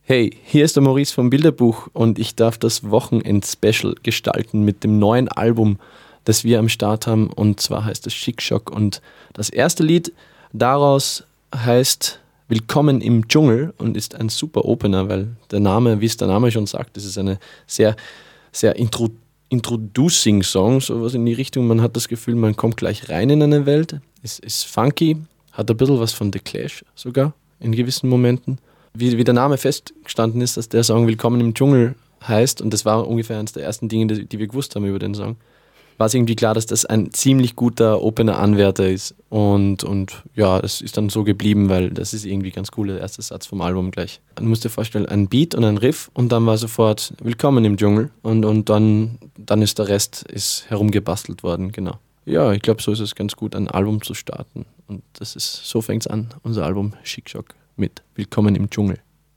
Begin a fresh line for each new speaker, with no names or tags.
Hey, hier ist der Maurice vom Bilderbuch und ich darf das Wochenend-Special gestalten mit dem neuen Album, das wir am Start haben, und zwar heißt es Chic Choc und das erste Lied daraus heißt Willkommen im Dschungel und ist ein super Opener, weil der Name, wie es der Name schon sagt, das ist eine sehr, sehr introducing Song, sowas in die Richtung. Man hat das Gefühl, man kommt gleich rein in eine Welt. Es ist funky, hat ein bisschen was von The Clash sogar in gewissen Momenten. Wie der Name festgestanden ist, dass der Song Willkommen im Dschungel heißt, und das war ungefähr eines der ersten Dinge, die wir gewusst haben über den Song, war es irgendwie klar, dass das ein ziemlich guter Opener-Anwärter ist. Und ja, das ist dann so geblieben, weil das ist irgendwie ganz cool, der erste Satz vom Album gleich. Man muss dir vorstellen, ein Beat und ein Riff und dann war sofort Willkommen im Dschungel und dann ist der Rest herumgebastelt worden, genau. Ja, ich glaube, so ist es ganz gut, ein Album zu starten. Und so fängt es an, unser Album Chic Choc mit Willkommen im Dschungel.